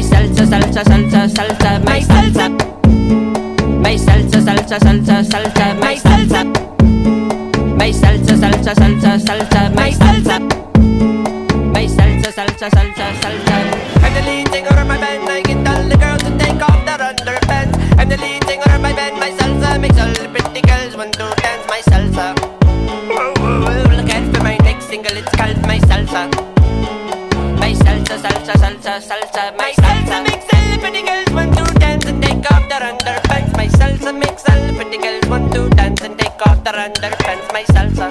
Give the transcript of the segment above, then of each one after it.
My salsa, salsa, salsa, salsa, my salsa. My salsa, salsa, salsa, salsa, my salsa. My salsa, salsa, salsa, salsa, my salsa. My salsa, salsa, salsa, salsa. I'm the lead singer of my band. I can tell the girls to take off their underpants. I'm the lead singer of my band. My salsa makes all the pretty girls want to dance. My salsa. Look out for my next single. It's called My Salsa. My salsa, salsa, salsa, salsa, My salsa makes all the pretty girls want to dance and take off their underpants. My salsa makes all the pretty girls want to dance and take off their underpants. My salsa.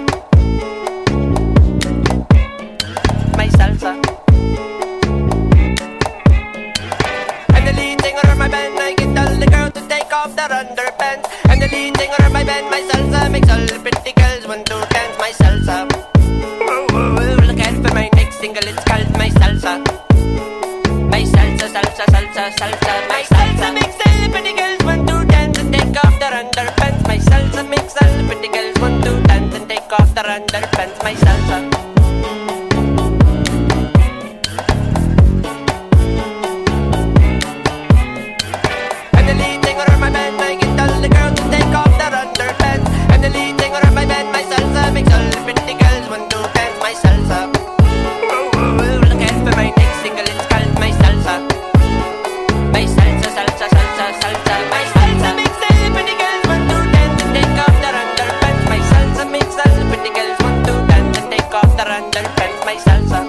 My salsa. I'm the lead singer of my band. I can tell the girls to take off their underpants. I'm the lead singer of my band. My salsa makes all the pretty girls want to dance. My salsa. Look out for my next single. It's called My Salsa. my salsa, salsa, salsa, salsa, My salsa makes all the pretty girls want to dance and take off their underpants. My salsa makes all the pretty girls want to dance and take off their underpants. My salsa. I'm the lead singer of my band. I can tell the girls to take off their underpants. I'm the lead singer of my band. My salsa makes all the pretty girls want to dance. My salsa. Look out for my next single. It's called My Salsa. my salsa, salsa, salsa, salsa, My salsa makes all the pretty girls want to dance and take off their underpants. My salsa makes all the pretty girls want to dance and take off their underpants. My salsa.